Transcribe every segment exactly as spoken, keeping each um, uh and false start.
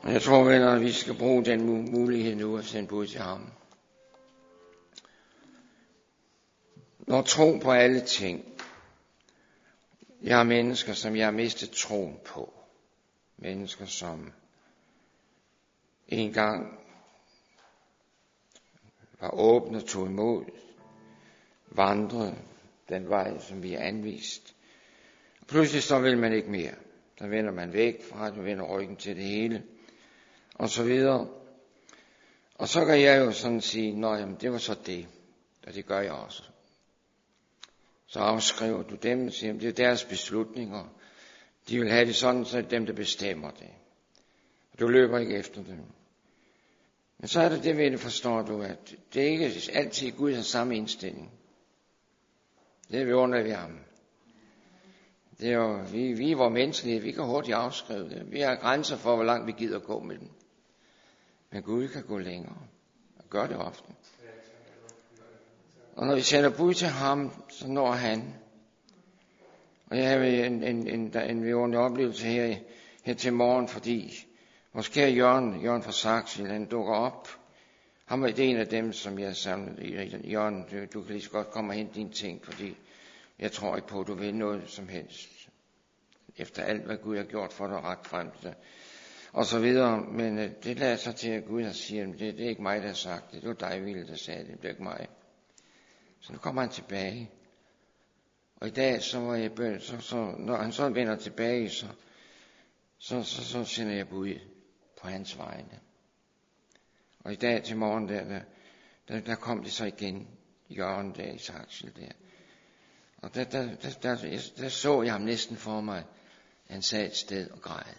Jeg tror vel, at vi skal bruge den mulighed nu at sende bud til ham. Når tro på alle ting. Jeg har mennesker, som jeg har mistet troen på. Mennesker, som engang var åbne og tog imod, vandrede den vej, som vi har anvist. Og pludselig så vil man ikke mere. Så vender man væk fra det, vender ryggen til det hele, og så videre. Og så kan jeg jo sådan sige, nå jamen, det var så det, og det gør jeg også. Så afskriver du dem og siger, det er deres beslutninger. De vil have det sådan, så er det dem, der bestemmer det. Du løber ikke efter dem. Men så er det det ved det, forstår du, at det ikke er altid Gud har samme indstilling. Det er vi under ved ham. Det er jo, vi, vi er vores menneskelige, vi kan hurtigt afskrive det. Vi har grænser for, hvor langt vi gider gå med dem. Men Gud kan gå længere, og gør det ofte. Og når vi sender bud til ham, så når han. Og jeg har en, en, en, en vidunderlig oplevelse her, her til morgen, fordi vores kære Jørgen, Jørgen fra Saxil, han dukker op. Han var en af dem, som jeg samlede. Jørgen, du, du kan lige så godt komme og hente dine ting, fordi jeg tror ikke på, at du vil noget som helst. Efter alt, hvad Gud har gjort for dig ret frem til. Og så videre. Men øh, det lader sig til, at Gud har siger, det, det er ikke mig, der har sagt det. Det var dig, Ville, der sagde det. Det er ikke mig. Så nu kommer han tilbage. Og i dag, så var jeg bøn, så, så, når han så vender tilbage, så, så, så, så sender jeg bud på hans vegne. Og i dag til morgen, der, der, der, der kom det så igen, Jørgen der i Saxil der. Og der, der, der, der, der, der så jeg ham næsten for mig, han sad et sted og græd.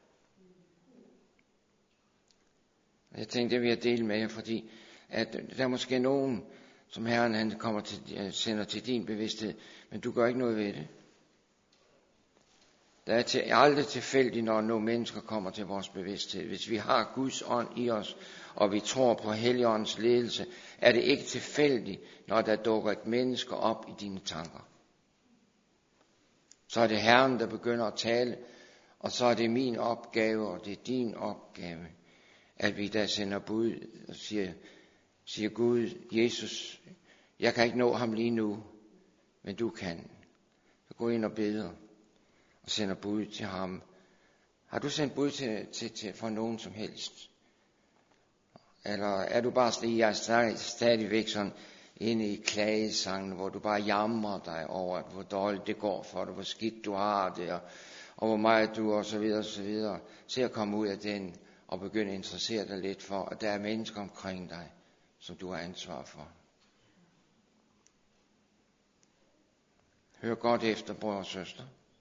Og jeg tænkte, det vil jeg dele med jer, fordi at der er måske nogen, som Herren han kommer til, sender til din bevidsthed, men du gør ikke noget ved det. Der er til, aldrig tilfældigt, når nogle mennesker kommer til vores bevidsthed. Hvis vi har Guds ånd i os, og vi tror på Helligåndens ledelse, er det ikke tilfældigt, når der dukker et menneske op i dine tanker. Så er det Herren, der begynder at tale, og så er det min opgave, og det er din opgave, at vi der sender bud og siger, siger Gud, Jesus, jeg kan ikke nå ham lige nu, men du kan. Så gå ind og beder og sender bud til ham. Har du sendt bud til, til, til for nogen som helst? Eller er du bare stadig, jeg er stadigvæk sådan inde i klagesangen, hvor du bare jamrer dig over, hvor dårligt det går for dig, hvor skidt du har det, og, og hvor meget du og så videre og så videre. Se at komme ud af den og begynde at interessere dig lidt for, at der er mennesker omkring dig, som du har ansvar for. Hør godt efter, bror og søster.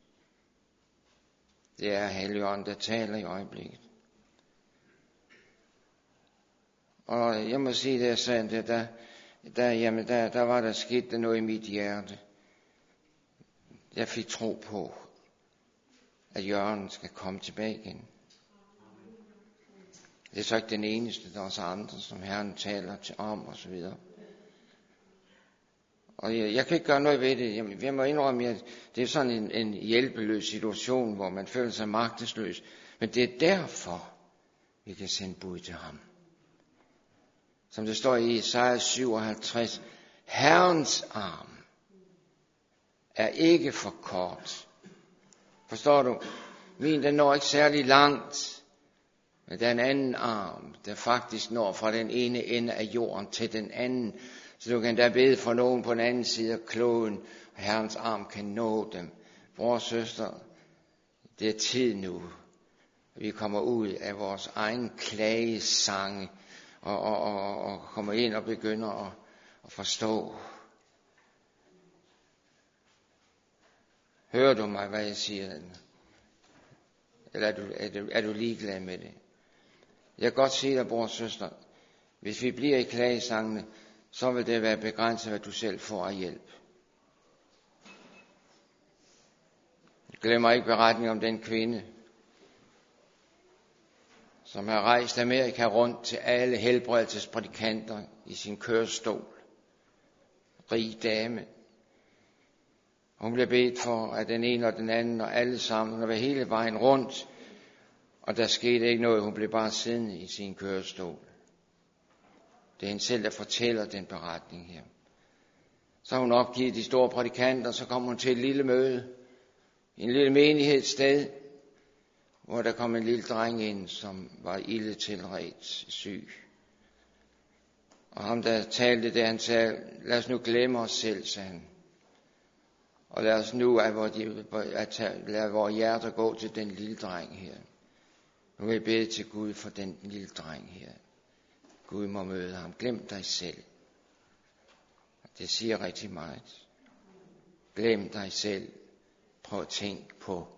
Det er Helligånden, der taler i øjeblikket. Og jeg må sige, det er sandt, at der, der, jamen der, der var der sket der noget i mit hjerte. Jeg fik tro på, at Jørgen skal komme tilbage igen. Det er så ikke den eneste, der er også andre, som Herren taler til om og så videre. Og jeg, jeg kan ikke gøre noget ved det. Jeg, jeg må indrømme, at det er sådan en, en hjælpeløs situation, hvor man føler sig magtesløs. Men det er derfor, vi kan sende bud til ham. Som det står i Esajas syvoghalvtreds. Herrens arm er ikke for kort. Forstår du? Min, den når ikke særlig langt. Men der er en anden arm, der faktisk når fra den ene ende af jorden til den anden. Så du kan da bede for nogen på den anden side af kloden, og Herrens arm kan nå dem. Vores søster, det er tid nu. Vi kommer ud af vores egen klagesange, og, og, og, og kommer ind og begynder at, at forstå. Hører du mig, hvad jeg siger? Eller er du, er du, er du ligeglad med det? Jeg kan godt sige dig, bror og søster, hvis vi bliver i klagesangene, så vil det være begrænset, hvad du selv får af hjælp. Jeg glemmer ikke beretningen om den kvinde, som har rejst Amerika rundt til alle helbredelsesprædikanter i sin kørestol. Rig dame. Hun blev bedt for, at den ene og den anden og alle sammen, og var hele vejen rundt. Og der skete ikke noget, hun blev bare siddende i sin kørestol. Det er hende selv, der fortæller den beretning her. Så har hun opgivet de store prædikanter, så kom hun til et lille møde, en lille menighedssted, hvor der kom en lille dreng ind, som var ilde tilredt syg. Og ham, der talte der, han sagde, lad os nu glemme os selv, sagde han. Og lad os nu at lade vores hjerter gå til den lille dreng her. Nu vil jeg bede til Gud for den lille dreng her. Gud må møde ham. Glem dig selv. Det siger rigtig meget. Glem dig selv. Prøv at tænke på.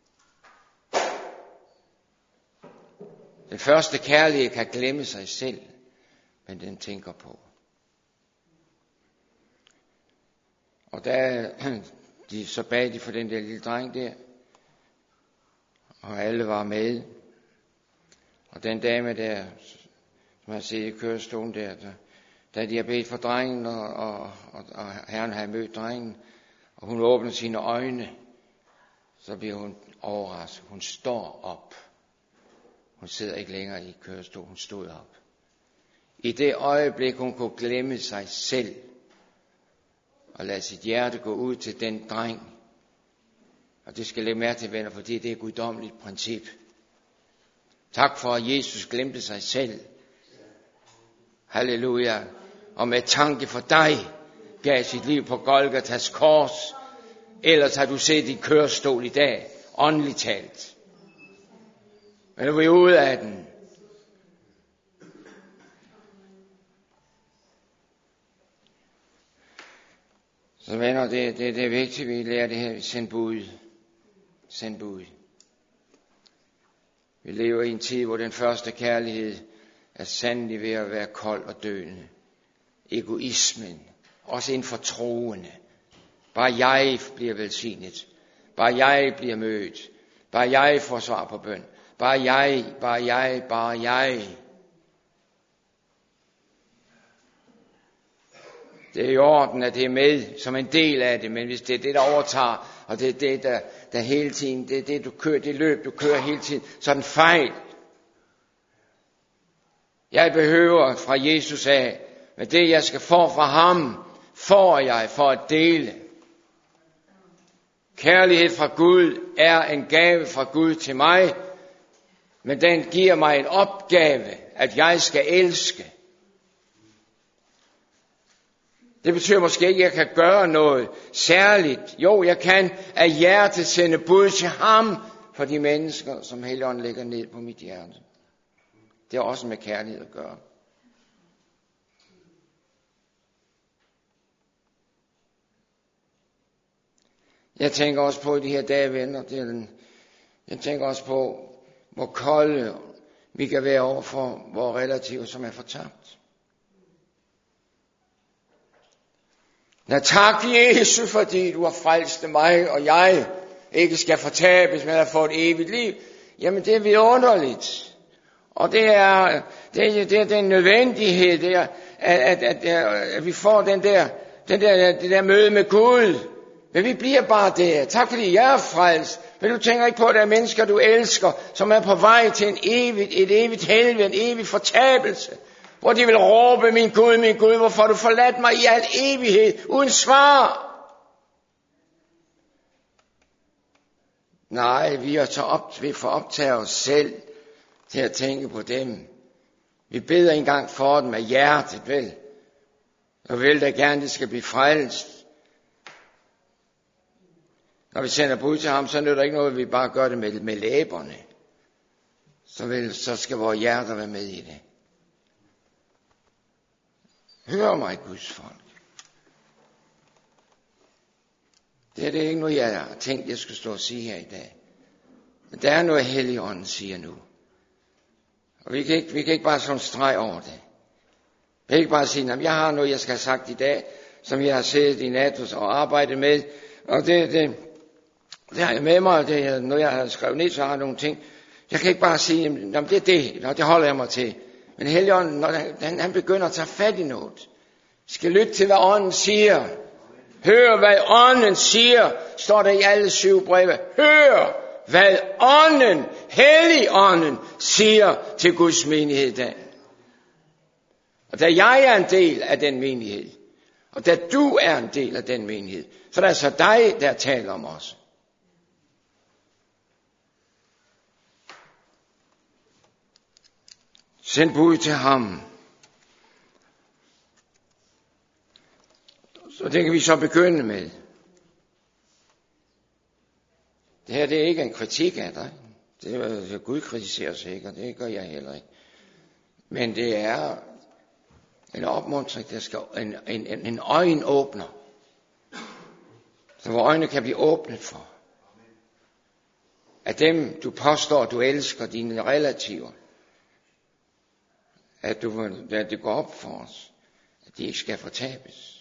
Den første kærlighed kan glemme sig selv, men den tænker på. Og da de så bad de for den der lille dreng der, og alle var med. Og den dame der, som har siddet i kørestolen der, der, da de har bedt for drengen, og, og, og, og herren har mødt drengen, og hun åbner sine øjne, så bliver hun overrasket. Hun står op. Hun sidder ikke længere i kørestolen, hun stod op. I det øjeblik, hun kunne glemme sig selv, og lade sit hjerte gå ud til den dreng. Og det skal lægge mærke til, venner, fordi det er et guddommeligt princip. Tak for, at Jesus glemte sig selv. Halleluja. Og med tanke for dig, gav sit liv på Golgatas kors. Ellers har du set din kørestol i dag, åndeligt talt. Men nu er vi ude af den. Så venner, det, det, det er vigtigt, at vi lærer det her. Send bud. Send bud. Vi lever i en tid, hvor den første kærlighed er sandelig ved at være kold og døende. Egoismen, også inden for troende. Bare jeg bliver velsignet. Bare jeg bliver mødt. Bare jeg får svar på bøn. Bare jeg, bare jeg, bare jeg. Det er i orden, at det er med som en del af det, men hvis det er det, der overtager, og det er det, der, der hele tiden, det er det, du kører, det løb, du kører hele tiden, så er den fejl. Jeg behøver fra Jesus af, men det jeg skal få fra ham, får jeg for at dele. Kærlighed fra Gud er en gave fra Gud til mig, men den giver mig en opgave, at jeg skal elske. Det betyder måske ikke, at jeg kan gøre noget særligt. Jo, jeg kan af hjertet sende bud til ham for de mennesker, som Helligånden lægger ned på mit hjerte. Det har også med kærlighed at gøre. Jeg tænker også på i de her dage, venner, det er den, jeg tænker også på, hvor kolde vi kan være over for vores relativer, som er fortabt. Ja, tak Jesus, fordi du har frelst mig, og jeg ikke skal fortabes, men at få et evigt liv. Jamen det er vidunderligt. Og det er, det er, det er den nødvendighed, det er, at, at, at, at vi får den der, den der, det der møde med Gud. Men vi bliver bare der. Tak fordi jeg er frelst. Men du tænker ikke på, at der er mennesker, du elsker, som er på vej til en evigt, et evigt helvede, en evig fortabelse. Hvor de vil råbe, min Gud, min Gud, hvorfor du forladt mig i al evighed, uden svar. Nej, vi er så op, vi får optage os selv til at tænke på dem. Vi beder engang for dem af hjertet, vel? Og vil da gerne, det skal blive frelst. Når vi sender bud til ham, så er det ikke noget, at vi bare gør det med, med læberne. Så, vel, så skal vores hjerter være med i det. Hør mig, Guds folk. Det er det ikke noget, jeg har tænkt, jeg skal stå og sige her i dag. Men der er noget, Helligånden siger nu. Og vi kan ikke, vi kan ikke bare sådan streg over det. Vi kan ikke bare sige, at jeg har noget, jeg skal have sagt i dag, som jeg har siddet i nat og arbejdet med. Og det, det, det har jeg med mig, det, når jeg har skrevet ned, så har jeg nogle ting. Jeg kan ikke bare sige, at det er det, og det holder jeg mig til. Men Helligånden, når han, han begynder at tage fat i noget, skal lytte til, hvad ånden siger. Hør, hvad ånden siger, står der i alle syv breve. Hør, hvad ånden, Helligånden, siger til Guds menighed i dag. Og da jeg er en del af den menighed, og da du er en del af den menighed, så er det altså dig, der taler om os. Send bud til ham. Så det kan vi så begynde med. Det her, det er ikke en kritik af dig. Det er, Gud kritiserer sig ikke, og det gør jeg heller ikke. Men det er en opmuntring, der skal, en, en, en øjenåbner. Så hvor øjnene kan blive åbnet for. At dem, du påstår, du elsker, dine relativer. At, du, at det går op for os. At de ikke skal fortabes.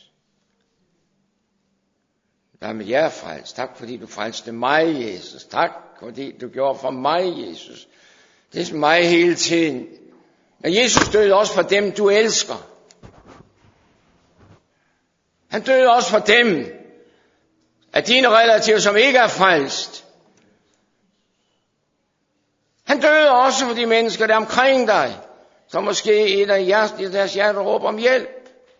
Nej, men jeg er frelst. Tak fordi du frelste mig, Jesus. Tak fordi du gjorde for mig, Jesus. Det er mig hele tiden. Men Jesus døde også for dem, du elsker. Han døde også for dem, af dine relativer, som ikke er frelst. Han døde også for de mennesker, der er omkring dig, som måske et af deres hjerter råber om hjælp.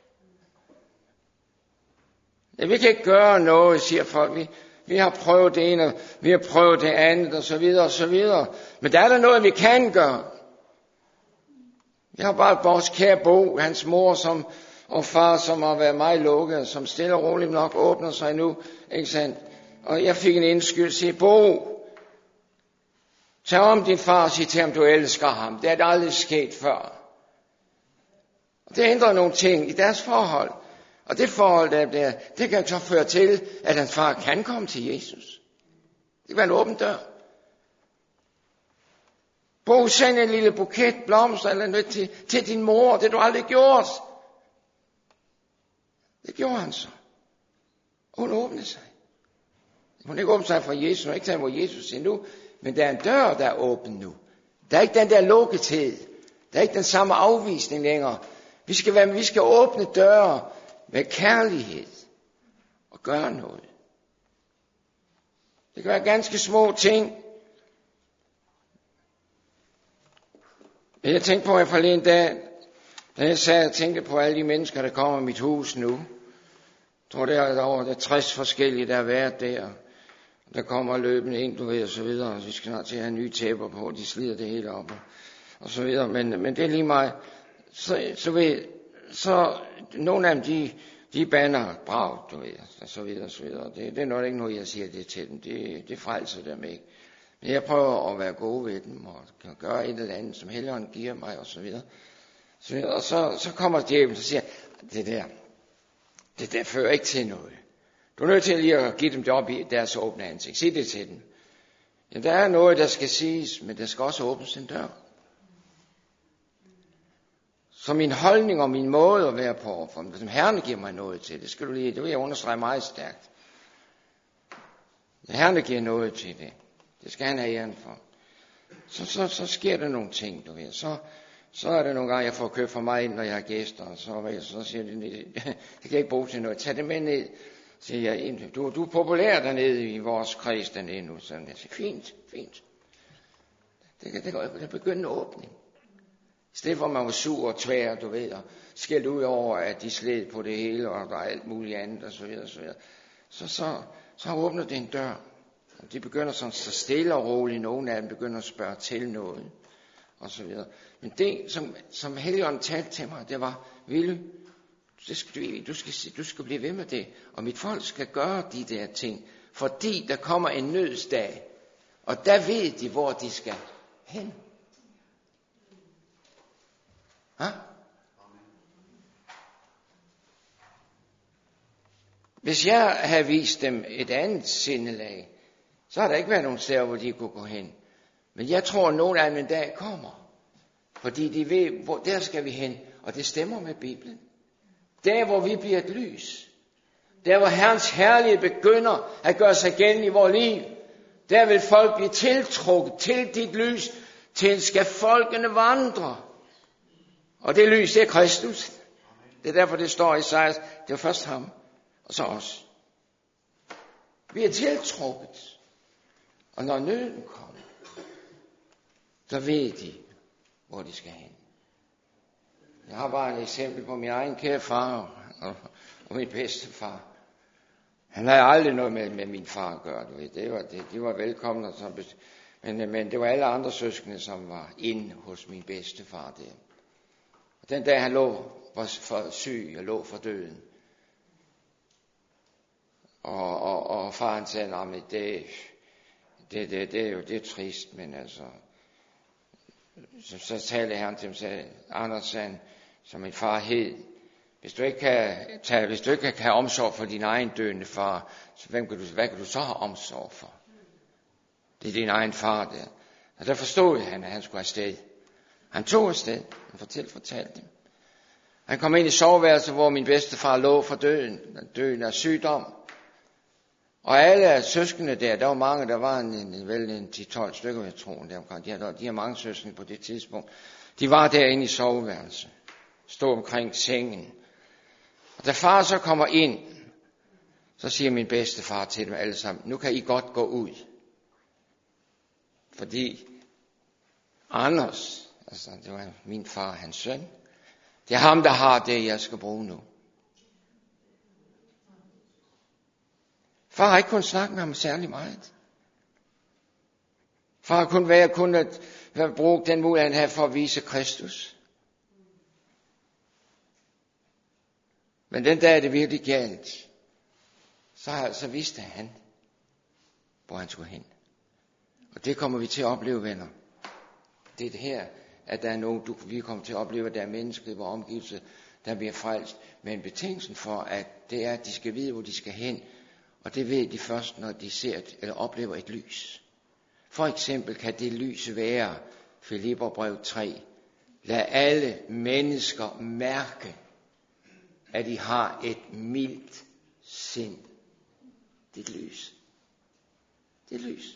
Ja, vi kan ikke gøre noget, siger folk. Vi, vi har prøvet det ene, vi har prøvet det andet, og så videre, og så videre. Men der er der noget, vi kan gøre. Vi har bare vores kære Bo, hans mor som, og far, som har været meget lukket, som stille og roligt nok åbner sig nu, ikke sandt? Og jeg fik en indskyld, siger, Bo, tag om din far og sig til ham, du elsker ham. Det er aldrig sket før. Og det ændrer nogle ting i deres forhold. Og det forhold, der der, det kan så føre til, at hans far kan komme til Jesus. Det kan være en åben dør. Bo, send en lille buket blomster eller noget til, til din mor, det du aldrig gjort. Det gjorde han så. Og hun åbnede sig. Hun ikke åbnede sig for Jesus, hun ikke taget mod Jesus endnu, men der er en dør, der er åben nu. Der er ikke den der lukkethed. Der er ikke den samme afvisning længere. Vi skal, være, vi skal åbne døre med kærlighed og gøre noget. Det kan være ganske små ting. Men jeg tænkte på, at forleden dag, da jeg sad og tænkte på alle de mennesker, der kommer i mit hus nu. Jeg tror, det er over der er tres forskellige, der har været der. Der kommer løbende ind, du ved, og så videre. Og vi skal snart til at have nye tæpper på, de slider det hele op. Og så videre. Men, men det er lige meget. Så, så ved så nogle af dem, de, de bander bragt, du ved, og så videre, og så videre. Det, det er nok ikke noget, jeg siger det til dem. Det, det frelser dem ikke. Men jeg prøver at være god ved dem, og gøre et eller andet, som Helligånden giver mig, og så videre. Så videre. Og så, så kommer djævlen og siger, det der, det der fører ikke til noget. Du er nødt til lige at give dem det op i deres åbne ansigt. Sig det til dem. Ja, der er noget, der skal siges, men der skal også åbnes en dør. Så min holdning og min måde at være på, for som Herren giver mig noget til, det skal du lige, det vil jeg understrege meget stærkt. Herren giver noget til det. Det skal han have æren for. Så, så, så sker der nogle ting, du ved. Så, så er der nogle gange, jeg får købt for mig ind, når jeg har gæster, og så, så siger de, det kan jeg ikke bruge til noget. Tag det med ned, siger jeg. Du, du er populær dernede i vores kreds dernede nu. Så jeg siger, fint, fint. Det, det, det, det begynder en åbning. I stedet for, at man var sur og tvær, du ved, og skældt ud over, at de sled på det hele, og der er alt muligt andet, og så videre, og så videre. Så, så, så åbner det en dør. Og de begynder sådan så stille og roligt, nogle af dem begynder at spørge til noget, og så videre. Men det, som, som Helligånden talte til mig, det var, Ville, det skal du, du, skal, du skal blive ved med det, og mit folk skal gøre de der ting, fordi der kommer en nødsdag, og der ved de, hvor de skal hen. Ha? Hvis jeg havde vist dem et andet sindelag, så har der ikke været nogen steder, hvor de kunne gå hen. Men jeg tror, at nogen af dem en dag kommer. Fordi de ved, hvor der skal vi hen. Og det stemmer med Bibelen. Der, hvor vi bliver et lys. Der, hvor Herrens herlighed begynder at gøre sig gældende i vores liv. Der vil folk blive tiltrukket til dit lys. Til skal folkene vandre. Og det lys, det er Kristus. Det er derfor, det står i Esajas. Det var først ham, og så os. Vi er tiltrukket. Og når nøden kommer, så ved de, hvor de skal hen. Jeg har bare et eksempel på min egen kære far og, og min bedstefar. Han havde aldrig noget med, med min far at gøre. Du ved. Det var, det, de var velkomne, og så, men, men det var alle andre søskende, som var inde hos min bedstefar der. Og den dag han lå var for syg og lå for døden. Og, og, og faren sagde, at det, det, det, det er jo det er trist, men altså... Så, så talte han til ham, sagde, Anders, sagde, som min far hed, hvis du ikke kan tage, hvis du ikke kan have omsorg for din egen døende far, så hvem kan du, hvad kan du så have omsorg for? Det er din egen far der. Og der forstod han, at han skulle afsted. Han tog afsted, han fortalte, fortalte dem. Han kom ind i soveværelset, hvor min bedstefar lå for døden, døden af sygdom. Og alle søskende der, der var mange, der var en, en, vel en ti tolv stykker, jeg tror, der omkring. De har, de har mange søskende på det tidspunkt. De var derinde i soveværelset, stod omkring sengen. Og da far så kommer ind, så siger min bedstefar til dem alle sammen, nu kan I godt gå ud. Fordi Anders, altså det var min far, hans søn, det er ham, der har det, jeg skal bruge nu. Far har ikke kun snakket med ham særlig meget. Far har kun været kun at, at bruge den mulighed, han havde for at vise Kristus. Men den dag det virkelig galt, så, så vidste han, hvor han skulle hen. Og det kommer vi til at opleve, venner. Det er det her, at der er nogen, du, vi kommer til at opleve, at der er mennesker i vores omgivelse, der bliver frelst. Men betingelsen for, at det er, at de skal vide, hvor de skal hen. Og det ved de først, når de ser et, eller oplever et lys. For eksempel kan det lys være, Filipperbrev tre, lad alle mennesker mærke, at de har et mildt sind. Det er et lys. Det er et lys.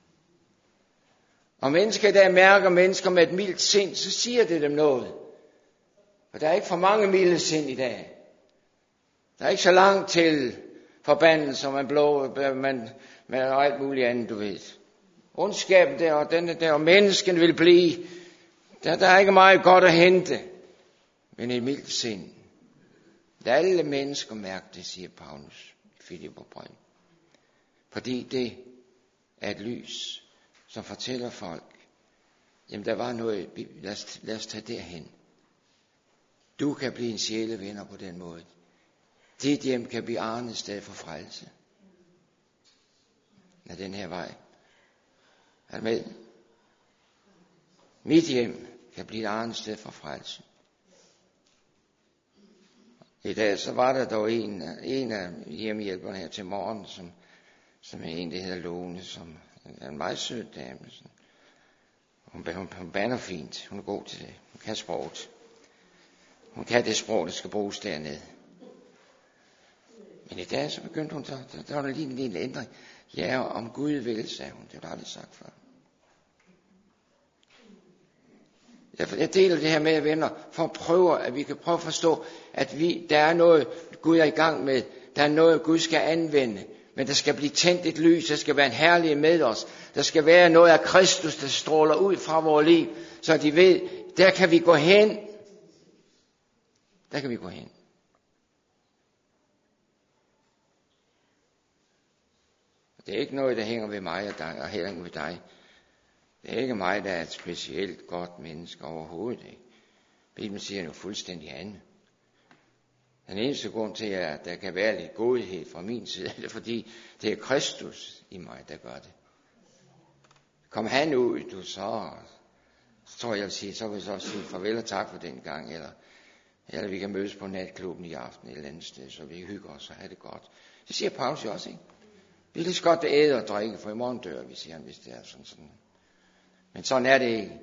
Og mennesker, der mærker mennesker med et mildt sind, så siger det dem noget. For der er ikke for mange milde sind i dag. Der er ikke så langt til forbandelse, man blå, man, man og alt muligt andet, du ved. Ondskaben der, og denne der, og mennesken vil blive. Der, der er ikke meget godt at hente, men et mildt sind. Lad alle mennesker mærke det, siger Paulus i Filipperbrev. Fordi det er et lys, som fortæller folk, jamen der var noget, lad os, lad os tage derhen. Du kan blive en sjælevinder på den måde. Dit hjem kan blive Arnes sted for frelse. Af den her vej. Er du med? Mit hjem kan blive Arnes sted for frelse. I dag så var der dog en, en af hjemmehjælperne her til morgen, som, som er en, der hedder Lone, som er en meget sød dame. Hun, hun, hun bander fint. Hun er god til det. Hun kan sproget. Hun kan det sprog, der skal bruges dernede. Men i dag så begyndte hun, så, der, der var der lige en lille ændring. Ja, om Gud vil, sagde hun. Det var aldrig sagt før. Jeg, jeg deler det her med venner, for at prøve, at vi kan prøve at forstå, at vi, der er noget, Gud er i gang med. Der er noget, Gud skal anvende. Men der skal blive tændt et lys, der skal være en herlighed med os. Der skal være noget af Kristus, der stråler ud fra vores liv, så de ved, der kan vi gå hen. Der kan vi gå hen. Det er ikke noget, der hænger ved mig og dig, og heller ikke ved dig. Det er ikke mig, der er et specielt godt menneske overhovedet. Ikke? Bibelen siger jo fuldstændig andet. Den eneste grund til, at der kan være lidt godhed fra min side, er fordi det er Kristus i mig, der gør det. Kom han ud, du så, så tror jeg, jeg vil sige, så vil jeg så sige farvel og tak for den gang, eller, eller vi kan mødes på natklubben i aften et eller andet sted, så vi hygger os og have det godt. Det siger Paulus jo også, ikke? Vi er lige så godt æde og drikke, for i morgen dør vi, siger han, hvis det er sådan sådan. Men sådan er det ikke.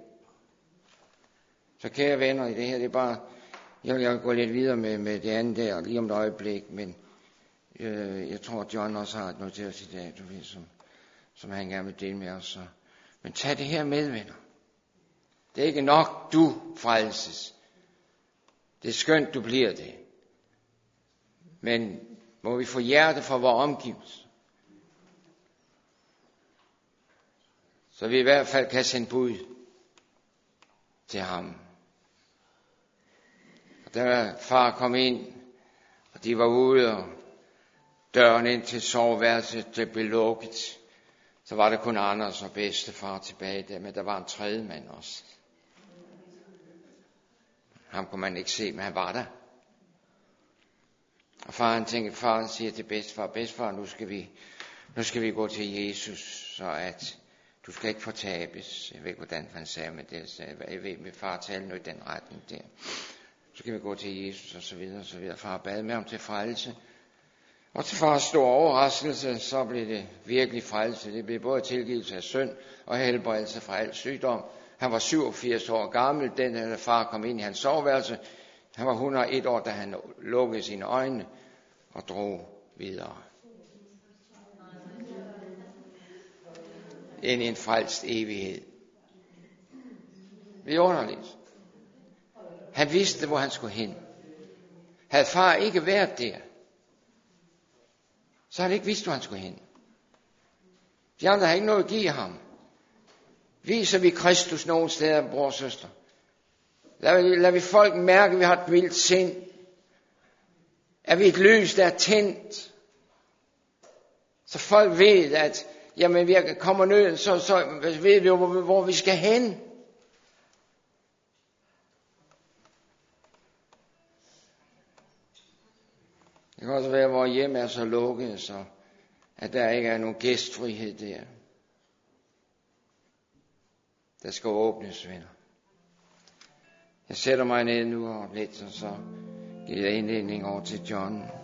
Så kære venner, i det her, det er bare, jeg vil, jeg vil gå lidt videre med, med det andet der, lige om et øjeblik, men øh, jeg tror, at John også har noget til os i dag, du ved, som, som han gerne vil dele med os. Så. Men tag det her med, venner. Det er ikke nok, du frelses. Det er skønt, du bliver det. Men må vi få hjerte for vores omgivelser. så vi i hvert fald kan sende bud til ham. Og da far kom ind, og de var ude, og døren ind til soveværelset, det blev lukket, så var det kun Anders og bedstefar tilbage der, men der var en tredje mand også. Ham kunne man ikke se, men han var der. Og far han tænkte, far siger til bedstefar, bedstefar, nu skal vi, nu skal vi gå til Jesus, så at du skal ikke fortabes. Jeg ved ikke, hvordan han sagde med det, jeg ved, med far talte nu i den retning der. Så skal vi gå til Jesus, og så videre, og så videre. Far bad med ham til frelse. Og til fars store overraskelse, så blev det virkelig frelse. Det blev både tilgivelse af synd og helbredelse fra al sygdom. Han var syvogfirs år gammel, den der far kom ind i hans soveværelse. Han var et hundrede og en år, da han lukkede sine øjne og drog videre. Ind i en frelst evighed. Vidunderligt. Han vidste, hvor han skulle hen. Havde far ikke været der, så havde han ikke vidst, hvor han skulle hen. De andre har ikke noget at give ham. Viser vi Kristus nogen steder, bror og søster? Lad, lad vi folk mærke, at vi har et vildt sind. Er vi et lys, der er tændt? Så folk ved, at jamen, vi kommer ned, så, så ved vi jo, hvor, hvor vi skal hen. Det kan også være, at vores hjem er så lukket, så at der ikke er nogen gæstfrihed der. Der skal åbnes, venner. Jeg sætter mig ned nu og lidt, og så giver jeg indledning over til John.